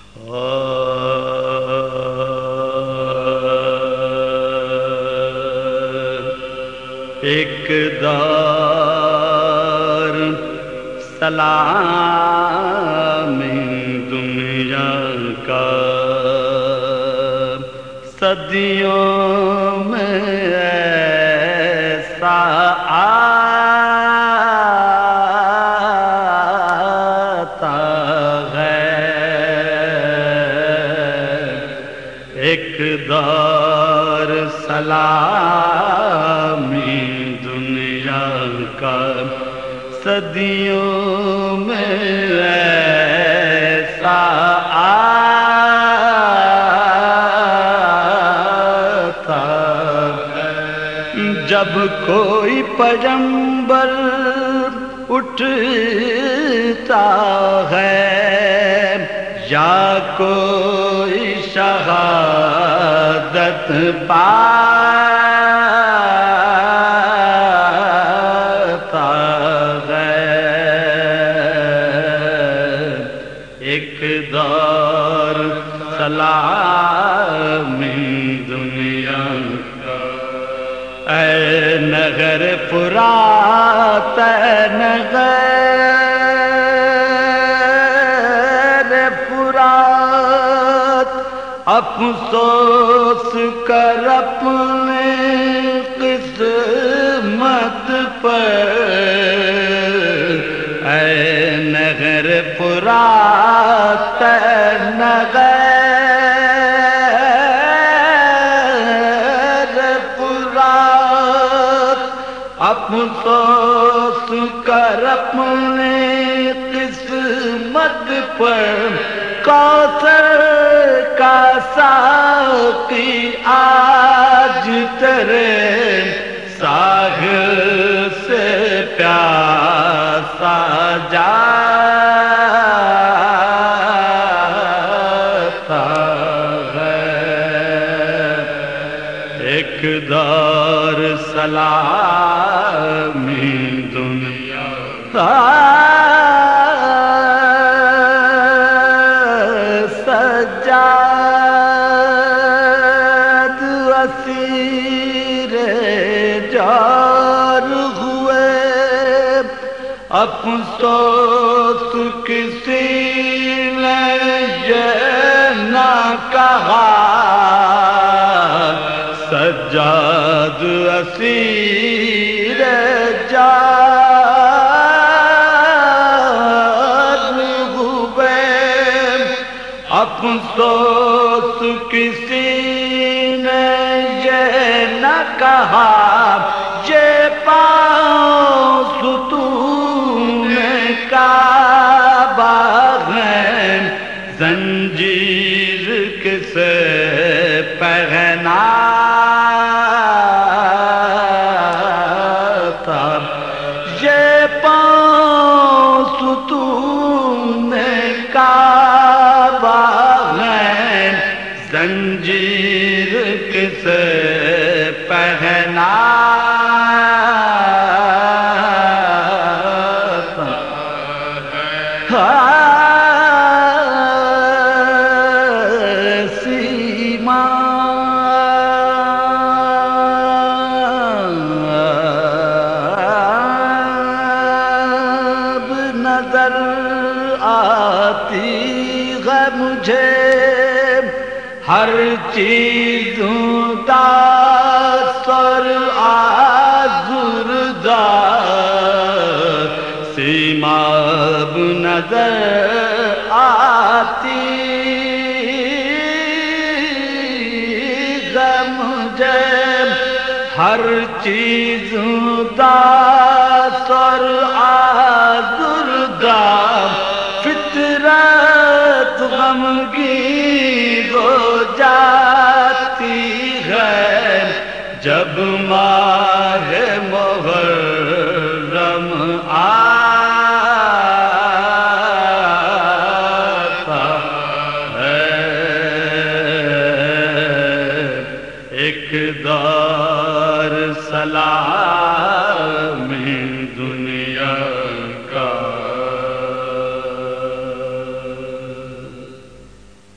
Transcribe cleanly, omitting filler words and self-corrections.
ایک دار سلام دنیا کا صدیوں میں ایسا آتا ہے، ایک دار سلامی دنیا کا صدیوں میں ایسا آتا ہے، جب کوئی پیغمبر اٹھتا ہے یا کوئی شہادت پاتا ہے، ایک دار سلامی دنیا کا۔ اے نہر فرات، اے نہر فرات، افسوس کر اپنے قسمت پر، اے نہر فرات، اے نہر فرات، افسوس کر اپنے قسمت پر، کوثر کا ساقی آج تیرے ساحل سے پیاسا جاتا ہے، ایک دار سلامی دنیا سجاد اسیر جار ہوئے، افسوس کسی نے یہ نہ کہا، سجاد اسیر جار ہوئے، افسوس کسی نے یہ نہ کہا، یہ پاؤں ستون کعبہ ہے، زنجیر کسے پہنا تھا، یہ پاؤں ستون کعبہ ہے، زنجیر کسے پہنا تھا، سیما نظر آتی ہے مجھے، ہر چیزوں داستر آزردہ، سیماب نظر آتی ہے مجھے، ہر چیزوں داستر آزردہ، فطرت غمگین ہو جاتی ہے جب ماہ محرم آتا ہے، ایک دار سلام